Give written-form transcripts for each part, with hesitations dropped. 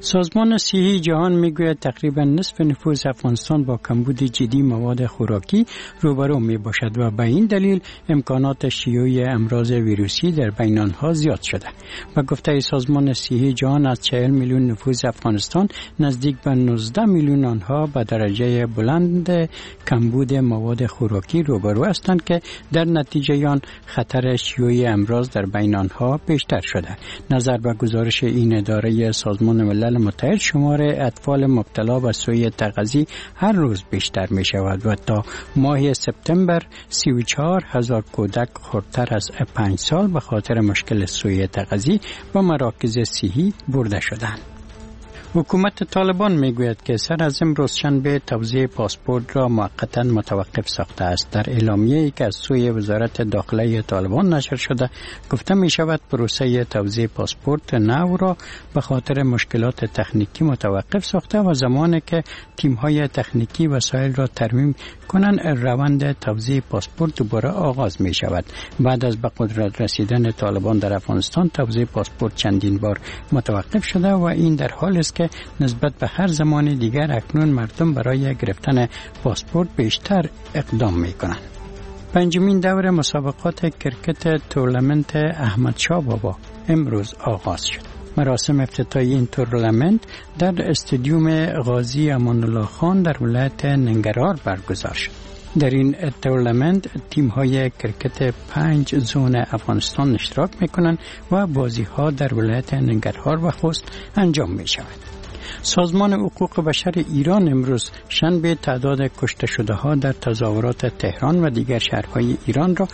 سازمان صحی جهان میگوید تقریبا نصف نفوس افغانستان با کمبود جدی مواد خوراکی روبرو می باشد و به این دلیل امکانات شیوع امراض ویروسی در بین آنها زیاد شده. با گفته سازمان صحی جهان از 40 میلیون نفوس افغانستان نزدیک به 19 میلیون آنها به درجه بلند کمبود مواد خوراکی روبرو هستند که در نتیجه آن خطر شیوع امراض در بین آنها بیشتر شده. نظر به گزارش این اداره سازمان ملل متحد شمار اطفال مبتلا به سوء تغذیه هر روز بیشتر می شود و تا ماه سپتامبر 34,000 کودک خردتر از 5 سال به خاطر مشکل سوء تغذیه به مراکز صحی برده شدند. حکومت طالبان میگوید که سر از امروز شنبه توزیع پاسپورت را موقتا متوقف ساخته است. در اعلامیه‌ای که از سوی وزارت داخله طالبان نشر شده گفته می شود پروسه توزیع پاسپورت نو را به خاطر مشکلات تکنیکی متوقف ساخته و زمانی که تیم‌های تکنیکی وسایل را ترمیم کنند روند توزیع پاسپورت دوباره آغاز می شود. بعد از به قدرت رسیدن طالبان در افغانستان توزیع پاسپورت چندین بار متوقف شده و این در حالی است که نسبت به هر زمان دیگر اکنون مردم برای گرفتن پاسپورت بیشتر اقدام می کنند. پنجمین دور مسابقات کرکت تورنمنت احمد شاه بابا امروز آغاز شد. مراسم افتتاحی این تورنمنت در استادیوم غازی امان الله خان در ولایت ننگرهار برگزار شد. در این تورنمنت تیم‌های کرکت 5 زون افغانستان اشتراک می‌کنند و بازی‌ها در ولایت ننگرهار و خوست انجام می‌شود. سازمان حقوق بشر ایران امروز شنبه تعداد کشته شده‌ها در تظاهرات تهران و دیگر شهرهای ایران را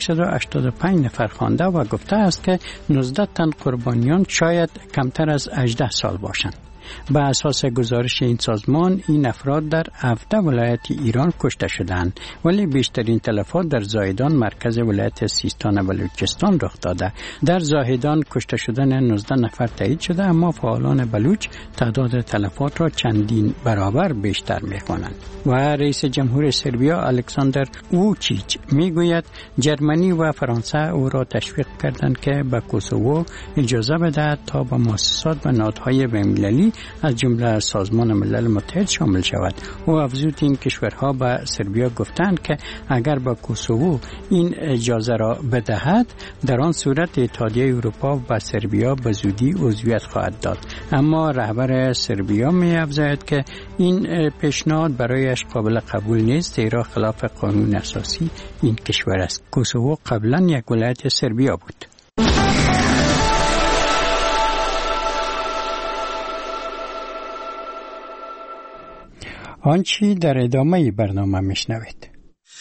185 نفر خوانده و گفته است که 19 تن قربانیان شاید کمتر از 18 سال باشند. به اساس گزارش این سازمان این افراد در 17 ولایت ایران کشته شدند ولی بیشترین تلفات در زاهدان مرکز ولایت سیستان و بلوچستان رخ داده. در زاهدان کشته شدن 19 نفر تایید شده اما فعالان بلوچ تعداد تلفات را چندین برابر بیشتر می‌خوانند. و رئیس جمهور سربیا الکساندر ووچیچ میگوید جرمنی و فرانسه او را تشویق کردند که به کوسوو اجازه بدهد تا به مؤسسات و نهادهای بین‌المللی از جمله سازمان ملل متحد شامل شود. او افزود این کشورها به سربیا گفتند که اگر با کوسوو این اجازه را بدهد در آن صورت اتحادیه اروپا به سربیا به زودی عضویت خواهد داد. اما رهبر سربیا می افزاید که این پیشنهاد برایش قابل قبول نیست زیرا خلاف قانون اساسی این کشور است. کوسوو قبلا یک ولایت سربیا بود. آنچه در ادامه برنامه میشنوید.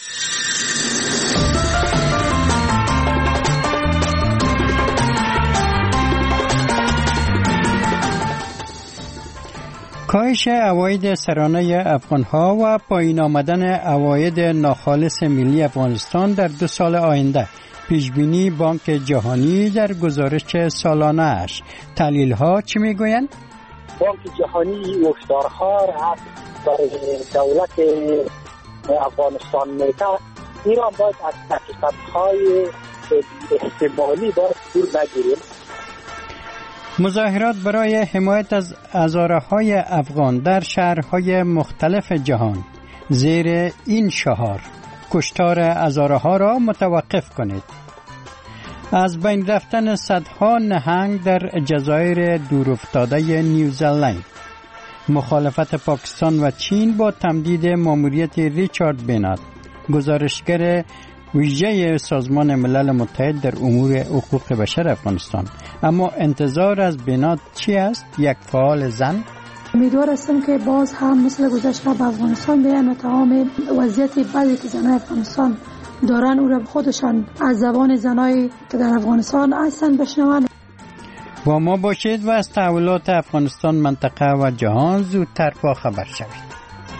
کاهش عواید سرانه افغانها و پایین آمدن عواید ناخالص ملی افغانستان در 2 سال آینده پیشبینی بانک جهانی در گزارش سالانه اش. تحلیل ها چی میگویند؟ بانک جهانی هشدارها را برای دولت افغانستان میده. ایران باید از تحقیقات‌های احتمالی باید دور نگیریم. مظاهرات برای حمایت از هزاره‌های افغان در شهرهای مختلف جهان زیر این شعار کشتار هزارها را متوقف کنید. از بین رفتن صدها نهنگ در جزایر دورافتاده نیوزلند. مخالفت پاکستان و چین با تمدید ماموریت ریچارد بنات، گزارشگر ویژه سازمان ملل متحد در امور حقوق بشر افغانستان. اما انتظار از بنات چی است؟ یک فعال زن؟ امیدوار هستم که باز هم مثل گذشته به افغانستان بیان و تمام وضعیت بعضی که زنای افغانستان دارن او را خودشان از زبان زنایی که در افغانستان هستن بشنون. با ما باشید و از تحولات افغانستان، منطقه و جهان زودتر با خبر شوید.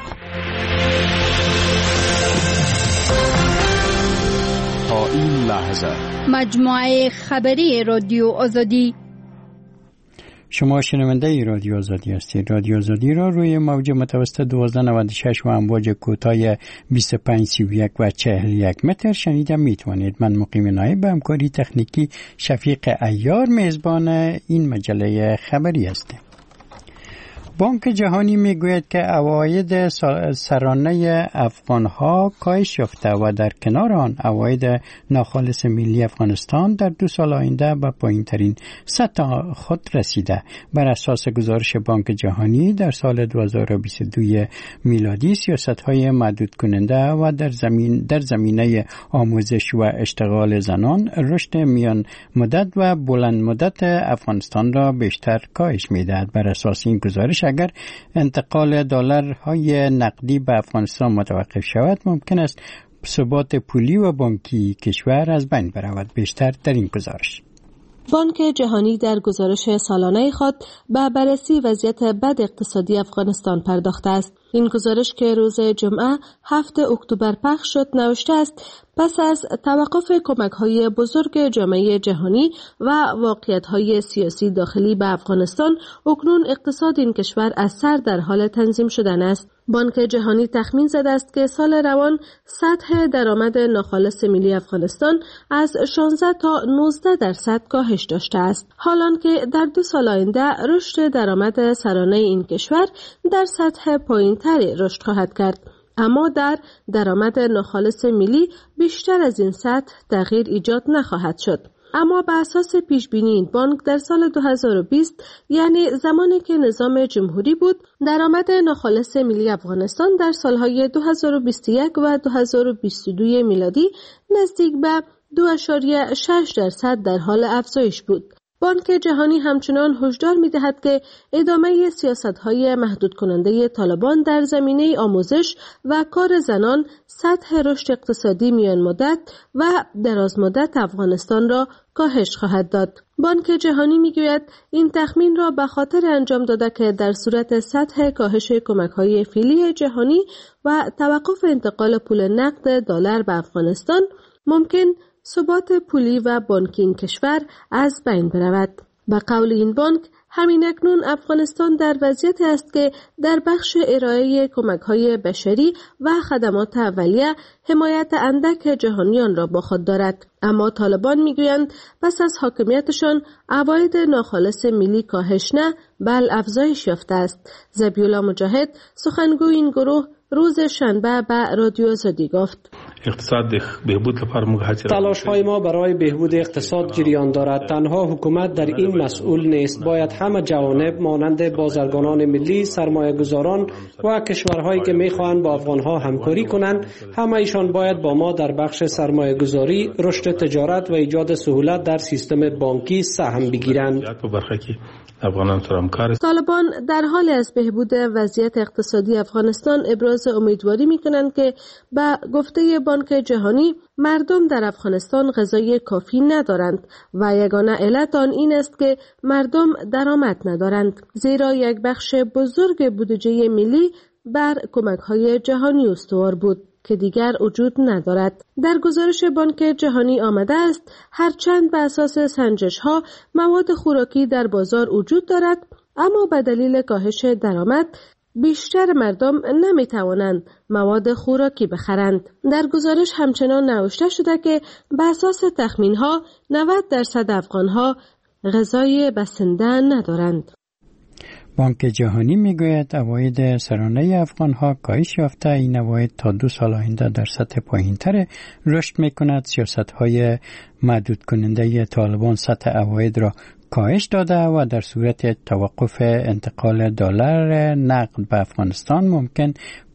تا این لحظه مجموعه خبری رادیو آزادی. شما شنونده رادیو آزادی هستید. رادیو آزادی را روی موج متوسط 1296 و امواج کوتاه 2531 و 41 متر شنیده میتوانید. من مقیم نایب به همکاری تکنیکی شفیق عیار میزبان این مجله خبری هستم. بانک جهانی میگوید که عواید سرانه افغانها کاهش یافته و در کنار آن عواید ناخالص ملی افغانستان در 2 سال آینده به پایین‌ترین سطح خود رسیده. بر اساس گزارش بانک جهانی در سال 2022 میلادی سیاست‌های محدود کننده و در زمینه آموزش و اشتغال زنان رشد میان مدت و بلند مدت افغانستان را بیشتر کاهش می‌دهد. بر اساس این گزارش اگر انتقال دلارهای نقدی به افغانستان متوقف شود ممکن است ثبات پولی و بانکی کشور از بین برود. بیشتر در این گزارش. بانک جهانی در گزارش سالانه خود به بررسی وضعیت بد اقتصادی افغانستان پرداخته است. این گزارش که روز جمعه 7 اکتبر پخش شد نوشته است پس از توقف کمک‌های بزرگ جامعه جهانی و واقعیت‌های سیاسی داخلی به افغانستان، اکنون اقتصاد این کشور از سر در حال تنظیم شدن است. بانک جهانی تخمین زده است که سال روان سطح درآمد ناخالص ملی افغانستان از 16 تا 19% کاهش داشته است، حالان که در 2 سال آینده رشد درآمد سرانه این کشور در سطح پایین‌تری رشد خواهد کرد. اما در درآمد ناخالص ملی بیشتر از این سطح تغییر ایجاد نخواهد شد. اما بر اساس پیشبینی این بانک در سال 2020 یعنی زمانی که نظام جمهوری بود، درآمد ناخالص ملی افغانستان در سالهای 2021 و 2022 میلادی نزدیک به 2.6% در حال افزایش بود. بانک جهانی همچنان هشدار می‌دهد که ادامه سیاست‌های محدود کننده طالبان در زمینه آموزش و کار زنان سطح رشد اقتصادی میان مدت و دراز مدت افغانستان را کاهش خواهد داد. بانک جهانی می‌گوید این تخمین را به خاطر انجام داده که در صورت سطح کاهش کمک‌های فعلی جهانی و توقف انتقال پول نقد دلار به افغانستان ممکن ثبات پولی و بانکی این کشور از بین برود. به قول این بانک همین اکنون افغانستان در وضعیتی است که در بخش ارائه کمک‌های بشری و خدمات اولیه حمایت اندک جهانیان را با خود دارد. اما طالبان میگویند پس از حاکمیتشان عواید ناخالص ملی کاهش نه بل افزایش یافته است. ذبیح‌الله مجاهد سخنگوی این گروه روز شنبه به رادیو آزادی گفت: تلاش‌های ما برای بهبود اقتصاد جریان دارد. تنها حکومت در این مسئول نیست. باید همه جوانب مانند بازرگانان ملی، سرمایه‌گذاران و کشورهایی که می‌خواهند با افغان‌ها همکاری کنند، همه ایشان باید با ما در بخش سرمایه‌گذاری، رشد تجارت و ایجاد سهولت در سیستم بانکی سهم بگیرند. طالبان در حال از بهبود وضعیت اقتصادی افغانستان ابراز امیدواری می‌کنند که به گفته بانک جهانی مردم در افغانستان غذای کافی ندارند و یگانه علت آن این است که مردم درآمد ندارند، زیرا یک بخش بزرگ بودجه ملی بر کمک‌های جهانی استوار بود که دیگر وجود ندارد. در گزارش بانک جهانی آمده است هرچند به اساس سنجش‌ها مواد خوراکی در بازار وجود دارد، اما به دلیل کاهش درآمد بیشتر مردم نمی‌توانند مواد خوراکی بخرند. در گزارش همچنان نوشته شده که به اساس تخمین‌ها 90% افغان‌ها غذای بسنده ندارند. بانک جهانی میگوید عواید سرانه افغانها کاهش یافته. این عواید تا 2 سال آینده در سطح پایین‌تر رشد می‌کند. سیاست‌های محدود کننده طالبان سطح عواید را کاهش داده و در صورت توقف انتقال دلار نقد به افغانستان ممکن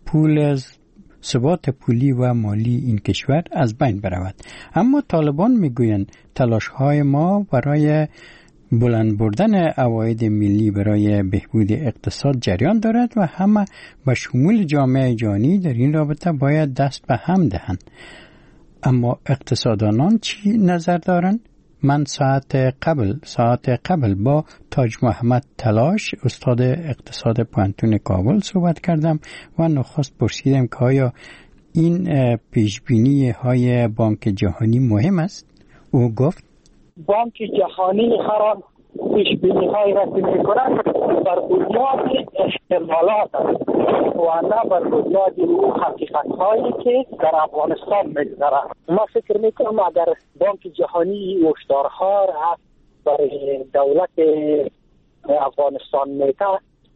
ثبات پولی و مالی این کشور از بین برود. اما طالبان میگویند تلاش‌های ما برای بلند بردن عواید ملی برای بهبود اقتصاد جریان دارد و همه به شمول جامعه جهانی در این رابطه باید دست به هم دهند. اما اقتصاددانان چی نظر دارند؟ من ساعت قبل با تاج محمد تلاش استاد اقتصاد پانتون کابل صحبت کردم و نخست پرسیدم که آیا این پیشبینی های بانک جهانی مهم است؟ او گفت بانک جهانی هر پیشبینی های را می‌کند بر بنیاد احتمالات است و نه بر بنیاد اون حقیقت هایی که در افغانستان می‌گذرد. ما فکر می‌کنم اگر بانک جهانی هشدارها را برای دولت افغانستان میده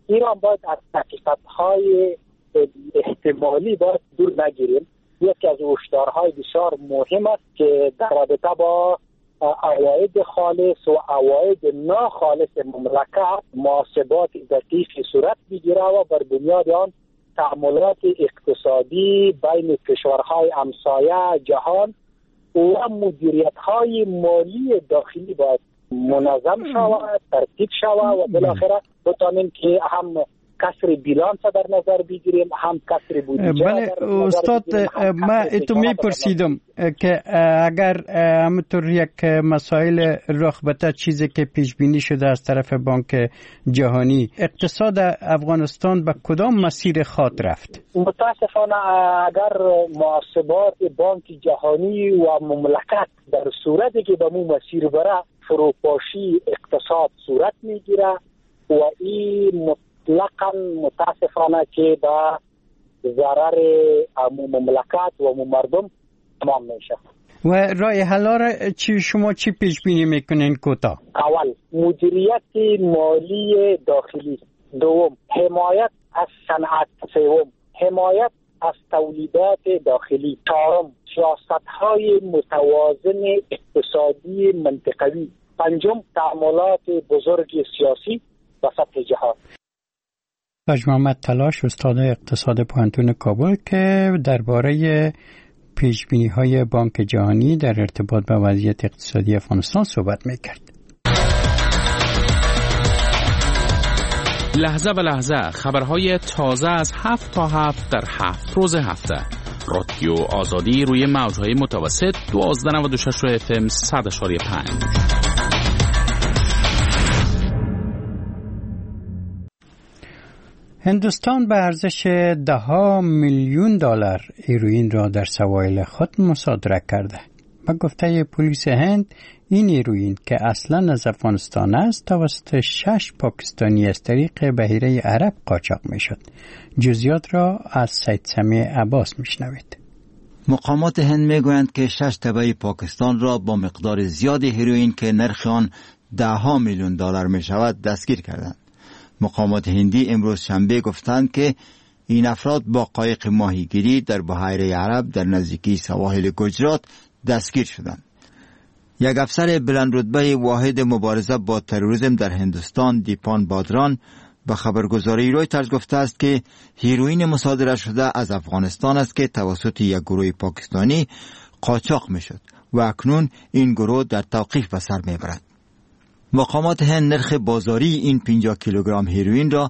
ایران باید از حقیقت‌های احتمالی باید دور نگیریم. یکی از هشدارهای بسیار مهم است که در رابطه با عواید خالص و عواید ناخالص مملکت محاسبات دقیقی صورت میگیره و بر بنیاد آن تعاملات اقتصادی بین کشورهای همسایه جهان و مدیریت‌های مالی داخلی باید منظم شود، ترتیب شود و بالاخره بتانیم که هم کسر بیلانس در نظر بگیریم، هم کسر بودجه. بله استاد، ما اتو میپرسیدم که اگر همطور یک مسائل رخ بده، چیزی که پیش بینی شده از طرف بانک جهانی، اقتصاد افغانستان به کدام مسیر خواهد رفت؟ متاسفانه اگر محاسبات بانک جهانی و مملکت در صورتی که به مو مسیر بره، فروپاشی اقتصاد صورت میگیره و این مطلقاً متاسفانه که به ضرر مملکت و مردم تمام میشه. و راه حل را شما چی پیش بینی میکنین کوتاه؟ اول مدیریت مالی داخلی، دوم حمایت از صنعت، سوم حمایت از تولیدات داخلی، چهارم سیاست‌های متوازن اقتصادی منطقوی، پنجم تعاملات بزرگ سیاسی و سطح جهان. حاج محمد تلاش، استاد اقتصاد پوهنتون کابل، که درباره پیشبینی‌های بانک جهانی در ارتباط با وضعیت اقتصادی افغانستان صحبت می‌کرد. لحظه به لحظه خبرهای تازه از 7 تا 7 در 7 روز هفته. رادیو آزادی روی موج‌های متوسط 1296 FM 100.5. هندوستان به ارزش $10 میلیون هیروئین را در سواحل خود مصادره کرده. به گفته پلیس هند، این هیروئین که اصلا از افغانستان است توسط 6 پاکستانی از طریق بحیره عرب قاچاق می شد. جزئیات را از سید سمیع عباس می شنوید. مقامات هند می گویند که 6 تبع پاکستان را با مقدار زیاد هیروئین که نرخ آن $10 میلیون می شود دستگیر کردند. مقامات هندی امروز شنبه گفتند که این افراد با قایق ماهیگیری در بحیره عرب در نزدیکی سواحل گجرات دستگیر شدند. یک افسر بلند رتبه واحد مبارزه با تروریسم در هندوستان، دیپان بادران، به خبرگزاری رویترز گفته است که هیروئین مصادره شده از افغانستان است که توسط یک گروه پاکستانی قاچاق میشد و اکنون این گروه در توقیف به سر میبرد. مقامات هند نرخ بازاری این 50 کیلوگرم هیروئین را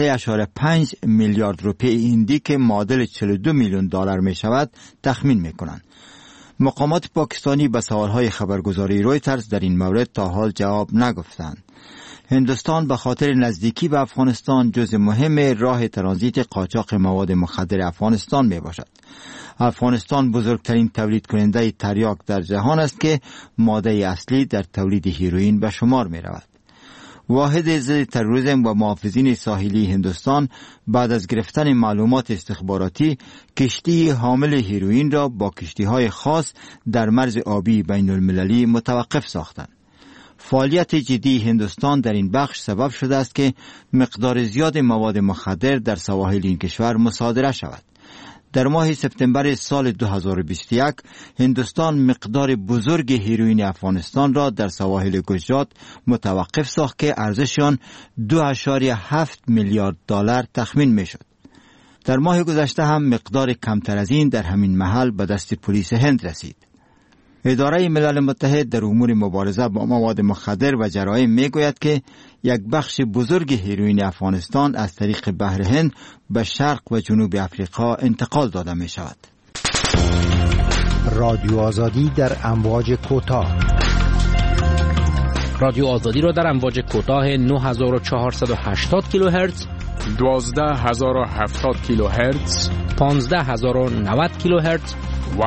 3.5 میلیارد روپیه هندی که معادل $42 میلیون می شود تخمین می کنند. مقامات پاکستانی به سوالهای خبرگزاری رویترز در این مورد تا حال جواب نگفتند. هندوستان به خاطر نزدیکی به افغانستان جزء مهم راه ترانزیت قاچاق مواد مخدر افغانستان می باشد. افغانستان بزرگترین تولید کننده تریاک در جهان است که ماده اصلی در تولید هیروئین به شمار می رود. واحد ضد تروریسم و محافظین ساحلی هندوستان بعد از گرفتن معلومات استخباراتی کشتی حامل هیروئین را با کشتی‌های خاص در مرز آبی بین المللی متوقف ساختند. فعالیت جدی هندوستان در این بخش سبب شده است که مقدار زیاد مواد مخدر در سواحل این کشور مصادره شود. در ماه سپتامبر سال 2021 هندوستان مقدار بزرگ هیروئین افغانستان را در سواحل گجرات متوقف ساخت که ارزش آن $2.7 میلیارد تخمین می شد. در ماه گذشته هم مقدار کمتر از این در همین محل به دست پلیس هند رسید. اداره ملل متحد در امور مبارزه با مواد مخدر و جرایم می گوید که یک بخش بزرگ هیروئین افغانستان از طریق بحر هند به شرق و جنوب افریقا انتقال داده می شود. رادیو آزادی در امواج کوتاه. رادیو آزادی را در امواج کوتاه 9480 کیلوهرتز، 12070 کیلوهرتز، 15090 کیلوهرتز و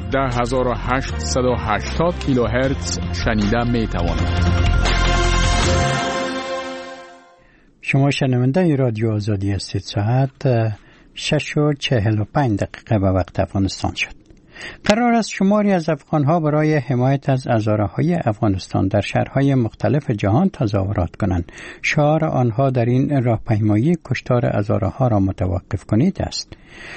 17880 کیلوهرتز شنیده می توانید. شما شنونده رادیو آزادی هستید. ساعت 6:45 به وقت افغانستان شد. قرار است شماری از افغانها برای حمایت از هزاره‌های افغانستان در شهرهای مختلف جهان تظاهرات کنند. شعار آنها در این راهپیمایی کشتار هزارها را متوقف کنید است.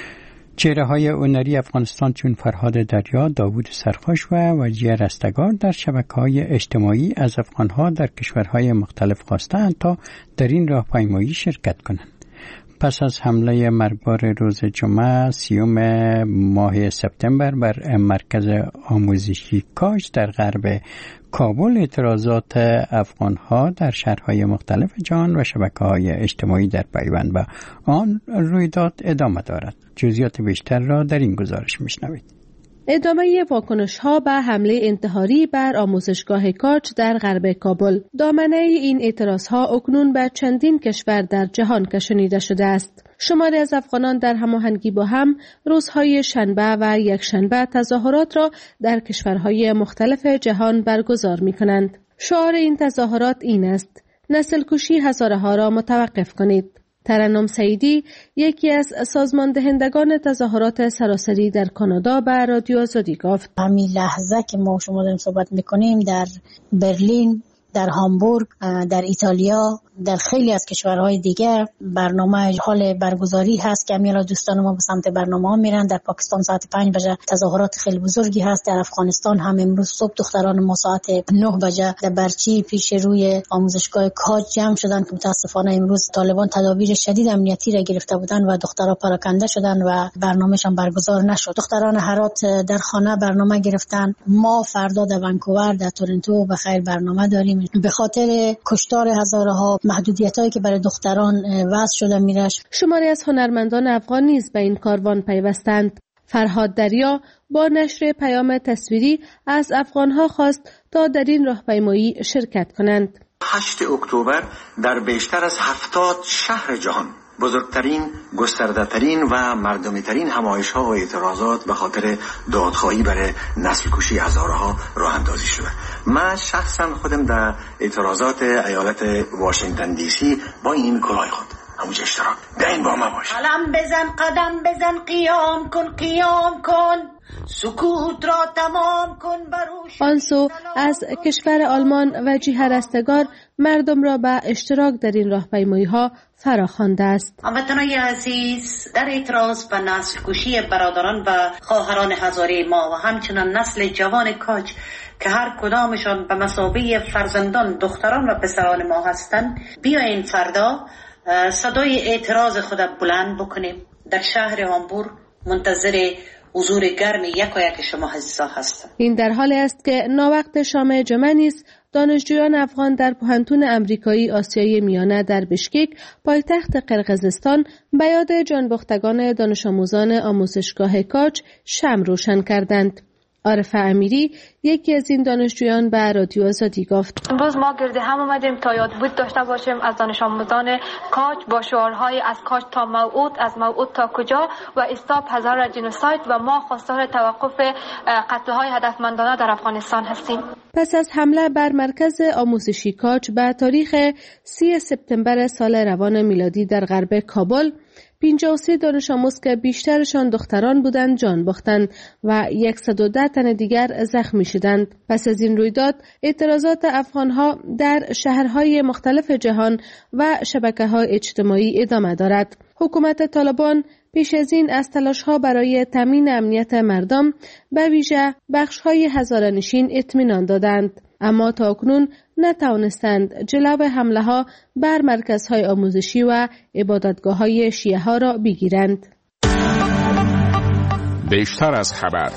چهره‌های هنری افغانستان چون فرهاد دریا، داوود سرخوش و وجیه رستگار در شبکه‌های اجتماعی از افغانها در کشورهای مختلف خواستند تا در این راهپیمایی شرکت کنند. پس از حمله مرگبار روز جمعه 30 ماه سپتامبر بر مرکز آموزشی کاج در غرب کابل، اعتراضات افغانها در شهرهای مختلف جهان و شبکه‌های اجتماعی در پیوند به آن رویداد ادامه دارد. جزئیات بیشتر را در این گزارش میشنوید. ادامه واکنش‌ها به حمله انتحاری بر آموزشگاه کاج در غرب کابل. دامنه این اعتراض‌ها اکنون به چندین کشور در جهان کشانیده شده است. شماری از افغانان در هماهنگی با هم روزهای شنبه و یکشنبه تظاهرات را در کشورهای مختلف جهان برگزار می‌کنند. شعار این تظاهرات این است: نسل کشی هزارها را متوقف کنید. ترنم سعیدی، یکی از سازماندهندگان تظاهرات سراسری در کانادا، به رادیو آزادی گفت: همین لحظه که ما شما داریم صحبت میکنیم در برلین، در هامبورگ، در ایتالیا، در خیلی از کشورهای دیگر برنامه حال برگزاری هست که امیرا دوستان ما به سمت برنامه ها میرن. در پاکستان ساعت 5 بجه تظاهرات خیلی بزرگی هست. در افغانستان هم امروز صبح دختران ما ساعت 9 بجه در برچی پیش روی آموزشگاه کاج جمع شدن که متاسفانه امروز طالبان تدابیر شدید امنیتی را گرفته بودن و دخترها پراکنده شدن و برنامه‌شان برگزار نشد. دختران هرات در خانه برنامه گرفتن. ما فردا در ونکوور، در تورنتو به خیر برنامه داریم. به خاطر کشتار هزارها محدودیتایی که برای دختران وضع شده میرش. شماری از هنرمندان افغان نیز به این کاروان پیوستند. فرهاد دریا با نشر پیام تصویری از افغانها خواست تا در این راهپیمایی شرکت کنند. 8 اکتبر در بیشتر از 70 شهر جهان بزرگترین، گسترده‌ترین و مردمی‌ترین همایش‌ها و اعتراضات به خاطر دادخواهی برای نسل کشی هزارها راه اندازی شده. من شخصا خودم در اعتراضات ایالت واشنگتن دی سی با این کلاه خود همونجا اشتراک دائم با ما باشه. علم بزن، قدم بزن، قیام کن، قیام کن، سکوت را تمام کن. آنسو از کشور آلمان وجیه رستگار مردم را به اشتراک در این راهپیمایی‌ها فراخوانده است. هموطنان عزیز، در اعتراض به نسل کشی برادران و خواهران هزاره ما و همچنان نسل جوان کاج که هر کدامشان به مثابه فرزندان، دختران و پسران ما هستند، بیایید فردا صدای اعتراض خود بلند بکنیم. در شهر هامبورگ منتظر حضور گرم یک شما عزیزان هستند. این در حالی است که ناوقت شام جمعه نیز دانشجویان افغان در پوهنتون امریکایی آسیای میانه در بشکک، پایتخت قرقیزستان، به یاد جانباختگان دانش آموزان آموزشگاه کاج شمع روشن کردند. عارف امیری، یکی از این دانشجویان، به رادیو آزادی گفت: امروز ما گرد هم اومدیم تا یادبود داشته باشیم از دانش آموزان کاج با شعارهای از کاج تا موعود، از موعود تا کجا و استاپ هزار جنوساید و ما خواستار توقف قتل‌های هدفمندانه در افغانستان هستیم. پس از حمله بر مرکز آموزشی کاج به تاریخ 30 سپتامبر سال روان میلادی در غرب کابل، 53 دانش آموز که بیشترشان دختران بودند جان باختند و 110 تن دیگر زخمی شدند. پس از این رویداد اعتراضات افغانها در شهرهای مختلف جهان و شبکه‌های اجتماعی ادامه دارد. حکومت طالبان پیش از این از تلاش‌ها برای تامین امنیت مردم به ویژه بخش‌های هزاره‌نشین اطمینان دادند، اما تا اکنون نتوانستند جلو حمله‌ها بر مرکزهای آموزشی و عبادتگاه‌های شیعه‌ها را بگیرند. بیشتر از خبر.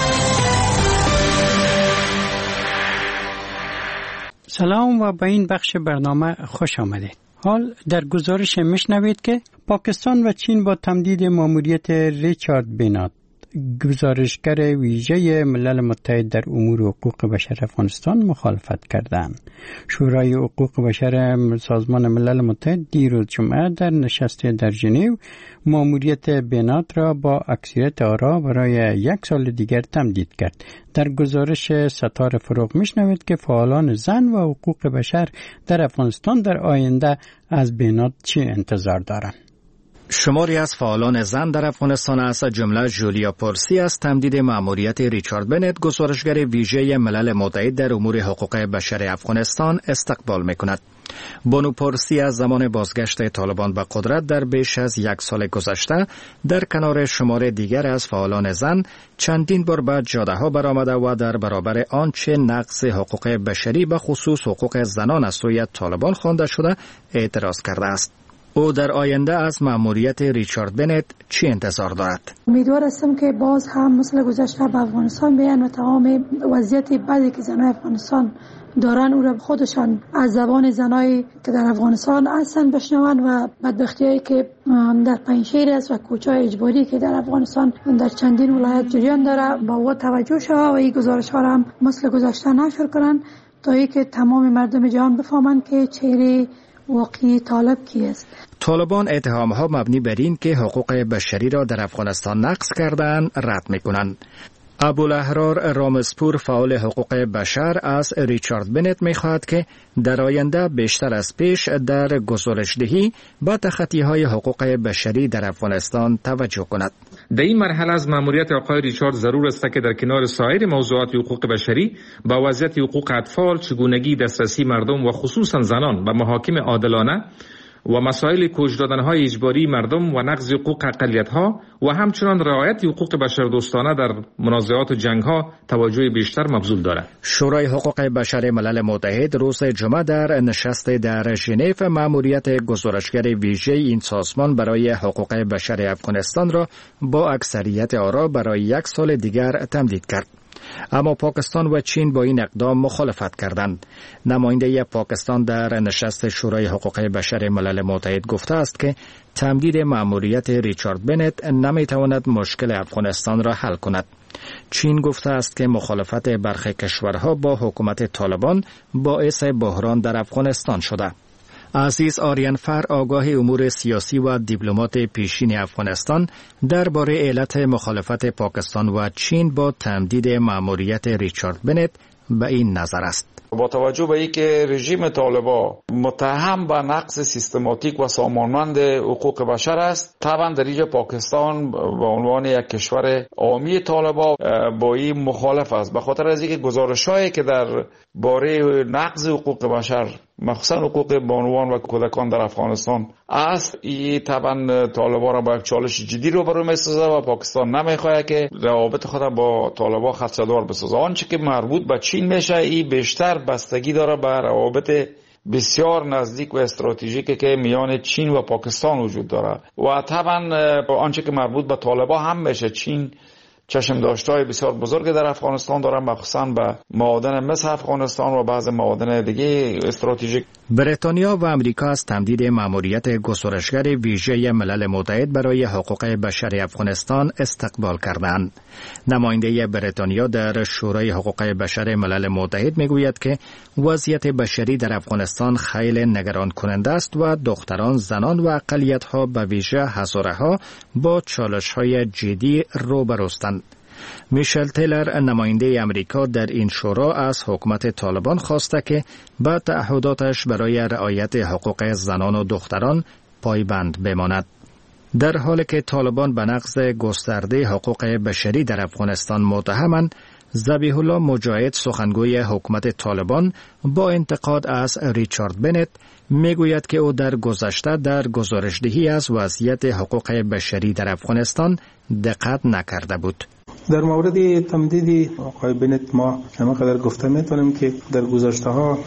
سلام و به این بخش برنامه خوش آمدید. حال در گزارش میشنوید که پاکستان و چین با تمدید ماموریت ریچارد بینات، گزارشگر ویژه ملل متحد در امور حقوق بشر افغانستان، مخالفت کردند. شورای حقوق بشر سازمان ملل متحد دیروز جمعه در نشست در ژنو ماموریت بینات را با اکثریت آرا برای 1 سال دیگر تمدید کرد. در گزارش ستاره فروغ میشنوید که فعالان زن و حقوق بشر در افغانستان در آینده از بینات چه انتظار دارند. شماری از فعالان زن در افغانستان از جمله جولیا پورسی از تمدید مأموریت ریچارد بنت گزارشگر ویژه ملل متحد در امور حقوق بشر افغانستان استقبال می‌کند. بانو پورسی از زمان بازگشت طالبان به قدرت در بیش از 1 سال گذشته در کنار شمار دیگر از فعالان زن چندین بار به جاده‌ها برآمده و در برابر آنچه نقض حقوق بشری به خصوص حقوق زنان از سوی طالبان خوانده شده اعتراض کرده است. او در آینده از مأموریت ریچارد بنت چی انتظار دارد؟ امیدوار هستم که باز هم مثل گذشته به افغانستان بیان و تمام وضعیت بدی که زنای افغانستان دارن او را خودشان از زبان زنایی که در افغانستان هستن بشنون و بدبختی‌هایی که در پنجشیر است و کوچه‌های اجباری که در افغانستان در چندین ولایت جریان داره با او توجه شود و این گزارش‌ها را هم مثل گذشته نشر کنن تا اینکه تمام مردم جهان بفهمند که چهره واقعی طالب کی است. طالبان اتهام‌ها مبنی بر این که حقوق بشری را در افغانستان نقض کردن رد می‌کنند. ابوالاحرار رامزپور فعال حقوق بشر از ریچارد بنت می‌خواهد که در آینده بیشتر از پیش در گزارش‌دهی به تخطی‌های حقوق بشری در افغانستان توجه کند. در این مرحله از مأموریت آقای ریچارد ضرور است که در کنار سایر موضوعات حقوق بشری با وضعیت حقوق اطفال، چگونگی دسترسی مردم و خصوصا زنان به محاکم عادلانه و مسائل کش دادن‌های اجباری مردم و نقض حقوق اقلیت‌ها و همچنان رعایت حقوق بشردوستانه در منازعات و جنگ‌ها توجه بیشتر مبذول دارد. شورای حقوق بشر ملل متحد روز جمعه در نشست در ژنو مأموریت گزارشگر ویژه این سازمان برای حقوق بشر افغانستان را با اکثریت آرا برای 1 سال دیگر تمدید کرد. اما پاکستان و چین با این اقدام مخالفت کردند. نماینده پاکستان در نشست شورای حقوق بشر ملل متحد گفته است که تمدید مأموریت ریچارد بنت نمیتواند مشکل افغانستان را حل کند. چین گفته است که مخالفت برخی کشورها با حکومت طالبان باعث بحران در افغانستان شده. عزیز آریانفر آگاه امور سیاسی و دیپلمات پیشین افغانستان درباره علت مخالفت پاکستان و چین با تمدید مأموریت ریچارد بنت به این نظر است. با توجه به اینکه رژیم طالبان متهم به نقض سیستماتیک و سامانمند حقوق بشر است، طبعا در اینجا پاکستان به عنوان یک کشور عامی طالبان با این مخالف است، به خاطر از اینکه گزارش‌هایی که در باره نقض حقوق بشر مخصوصا حقوق بانوان و کودکان در افغانستان است، این طبعا طالبان را با یک چالش جدی روبرو می‌سازد و پاکستان نمی‌خواهد که روابط خود با طالبان خدشه‌دار بسازد. آنچه که مربوط به چین میشه این بیشتر بستگی داره به روابط بسیار نزدیک و استراتژیکی که میان چین و پاکستان وجود داره و طبعا آنچه که مربوط به طالبان هم میشه. چین چشم داشته‌های بسیار بزرگ در افغانستان دارن، مخصوصا به معادن مس افغانستان و بعض معادن دیگه استراتژیک. بریتانیا و امریکا از تمدید مأموریت گزارشگر ویژه ملل متحد برای حقوق بشر افغانستان استقبال کردند. نماینده بریتانیا در شورای حقوق بشر ملل متحد میگوید که وضعیت بشری در افغانستان خیلی نگران کننده است و دختران، زنان و اقلیت‌ها به ویژه هزاره‌ها با چالش‌های جدی روبروستند. میشل تیلر نماینده امریکا در این شورا از حکومت طالبان خواسته که به تعهداتش برای رعایت حقوق زنان و دختران پایبند بماند. در حالی که طالبان به نقض گسترده حقوق بشری در افغانستان متهمند، ذبیح الله مجاهد سخنگوی حکومت طالبان با انتقاد از ریچارد بنت میگوید که او در گذشته در گزارشدهی از وضعیت حقوق بشری در افغانستان دقت نکرده بود. در مورد تمدید آقای بنت ما همینقدر گفته میتونیم که در گذشته ها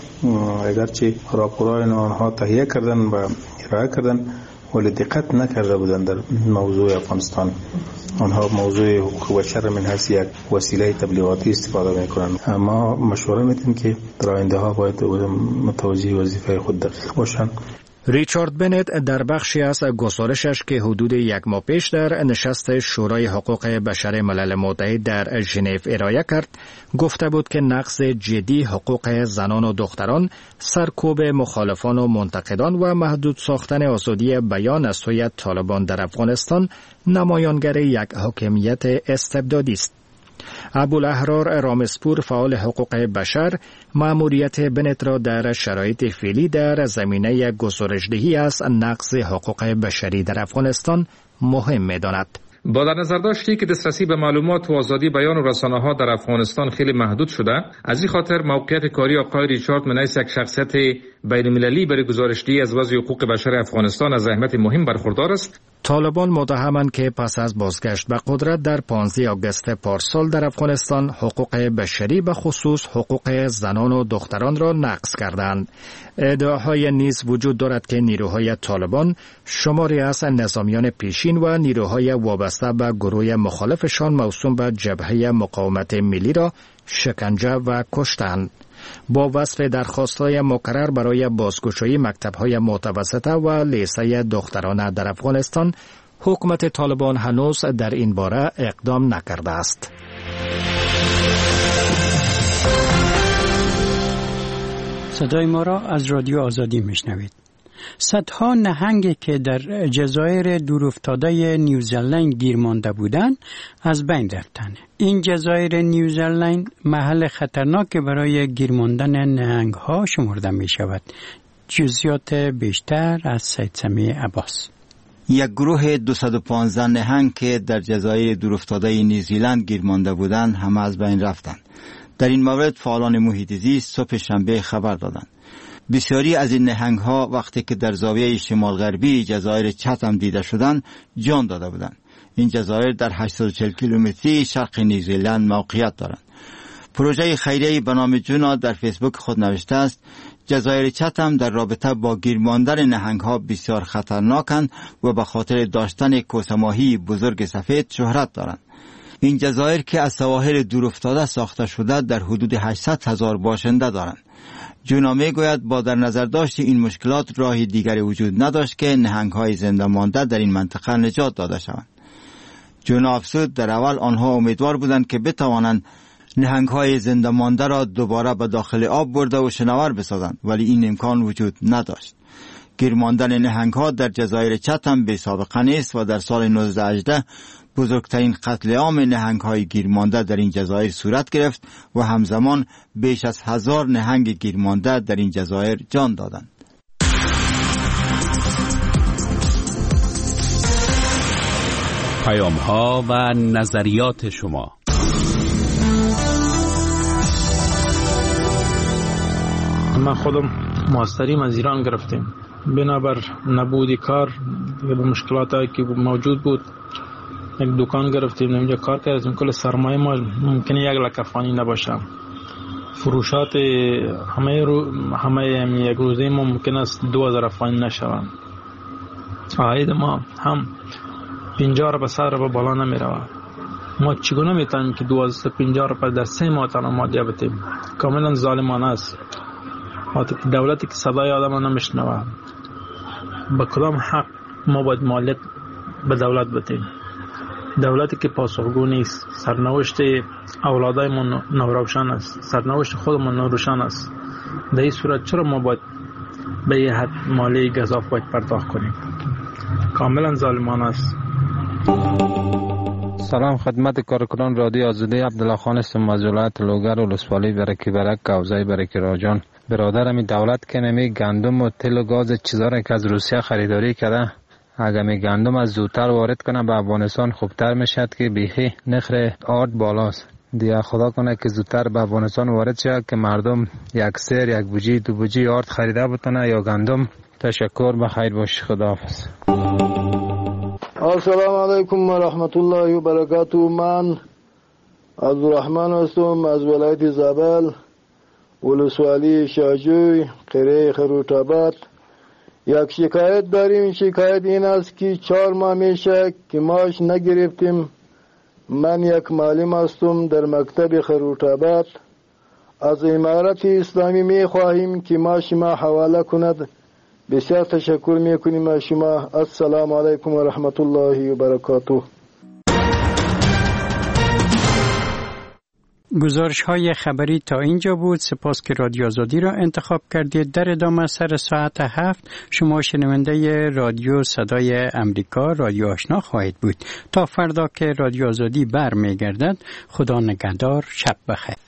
اگرچه راپورهای آنها تهیه کردن و ارائه کردن ولی دقت نکرده بودند در موضوع افغانستان. آنها موضوع حقوق بشر من حیث یک وسیله تبلیغاتی استفاده میکنند. اما مشوره میدیم که در آینده ها باید متوجه وظیفه خود دقیق باشند. ریچارد بنت در بخشی از گزارشش که حدود 1 ماه پیش در نشست شورای حقوق بشر ملل متحد در ژنو ارائه کرد، گفته بود که نقض جدی حقوق زنان و دختران، سرکوب مخالفان و منتقدان و محدود ساختن آزادی بیان از سوی طالبان در افغانستان نمایانگر یک حاکمیت استبدادی است. ابوالاحرار رامسپور فعال حقوق بشر مأموریت بنت را در شرایط فعلی در زمینه گزارش‌دهی از نقض حقوق بشری در افغانستان مهم می‌داند. با در نظر داشتی که دسترسی به معلومات و آزادی بیان و رسانه‌ها در افغانستان خیلی محدود شده، از این خاطر موقعیت کاری آقای ریچارد منیس یک شخصیت بین‌المللی برای گزارش‌دهی از وضع حقوق بشر افغانستان از اهمیت مهم برخوردار است. طالبان متهمند که پس از بازگشت به قدرت در 15 آگوست پارسال در افغانستان حقوق بشری به خصوص حقوق زنان و دختران را نقض کردند. ادعاهای نیز وجود دارد که نیروهای طالبان شماری از نظامیان پیشین و نیروهای وابسته به گروه مخالفشان موسوم به جبهه مقاومت ملی را شکنجه و کشتند. با وصف درخواست‌های مکرر برای بازگشایی مکتب‌های متوسطه و لیسه دخترانه در افغانستان، حکومت طالبان هنوز در این باره اقدام نکرده است. صدای ما را از رادیو آزادی میشنوید. صدها نهنگی که در جزایر دورافتاده نیوزلند گیر مانده بودند از بین رفتند. این جزایر نیوزلند محل خطرناک برای گیر ماندن نهنگ ها شمرده می شود. جزئیات بیشتر از سید سمیع عباس. یک گروه 215 نهنگ که در جزایر دورافتاده نیوزلند گیر مانده بودند همه از بین رفتند. در این مورد فعالان محیط زیست صبح شنبه خبر دادند. بسیاری از این نهنگ ها وقتی که در زاویه شمال غربی جزایر چتم دیده شدند جان داده بودند. این جزایر در 840 کیلومتری شرق نیوزلند موقعیت دارند. پروژه خیریه‌ای به نام جونا در فیسبوک خود نوشته است جزایر چتم در رابطه با گیر ماندن نهنگ ها بسیار خطرناکند و به خاطر داشتن کوسه ماهی بزرگ سفید شهرت دارند. این جزایر که از سواحل دورافتاده ساخته شده در حدود 800,000 باشنده دارند. جونا میگوید با در نظر داشت این مشکلات راهی دیگری وجود نداشت که نهنگ‌های زنده مانده در این منطقه نجات داده شوند. جونا افزود در اول آنها امیدوار بودند که بتوانند نهنگ‌های زنده مانده را دوباره به داخل آب برده و شناور بسازند، ولی این امکان وجود نداشت. گیر ماندن نهنگ‌ها در جزایر چتم بی سابقه نیست و در سال 1918 بزرگترین قتل عام نهنگ‌های گیرمانده در این جزایر صورت گرفت و همزمان بیش از 1000 نهنگ گیرمانده در این جزایر جان دادند. پیام‌ها و نظریات شما. من خودم ماستریم از ایران گرفتیم. بنابر نبودی کار به مشکلاتی که موجود بود یک دکان گرفتیم، اینجا کار کردیم. کل سرمایه ما ممکنه 1 لک افغانی نباشه. فروشات همه یک روزه ما ممکن است 2000 افغانی نشوند. عاید ما هم 50 رو به 100 رو بالا نمی رود. ما چگونه میتونیم که 250 رو در 3 ماه تنها مادیه بتیم؟ کاملا ظالمانه است. دولتی که صدای آدم نمیشنوه، به کدام حق ما باید مالیات به دولت بتیم؟ دولتی که پاسخگو نیست. سرنوشت اولادای ما ناروشن است، سرنوشت خودمون ناروشن است. در این صورت چرا ما باید به یه حد مالی گزاف باید پرداخت کنیم؟ کاملا ظالمانه است. سلام خدمت کارکنان رادیو آزادی. عبدالله خان هستم از ولایت لوگر و لسوالی برکی برک کوزای برکی راجان. برادرم دولت که نمی گندم و تل و گاز چیزا را که از روسیه خریداری کرده، اگر می گندم از زودتر وارد کنه به افغانستان خوبتر میشد که بیخی نخر آرد بالاست. دیگه خدا کنه که زودتر به افغانستان وارد شد که مردم یک سیر، یک بوجی، 2 بوجی آرد خریده بتونه یا گندم. تشکر، بخیر باش، خداحافظ. السلام علیکم و رحمت الله و برکاته. من عبدالرحمن هستم از ولایت زابل، ولسوالی شاجوی، قریه خروط‌آباد. یک شکایت داریم. شکایت این است که 4 ماه میشه که معاش نگرفتیم. من یک معلم هستم در مکتب خروط‌آباد. از امارت اسلامی میخواهیم که معاش ما حواله کند. بسیار تشکر میکنیم از شما. السلام علیکم و رحمت الله و برکاته. گزارش های خبری تا اینجا بود. سپاس که رادیو آزادی را انتخاب کردید. در ادامه سر ساعت 7 شما شنونده رادیو صدای امریکا، رادیو آشنا خواهید بود. تا فردا که رادیو آزادی برمیگردد، خدا نگهدار، شب بخیر.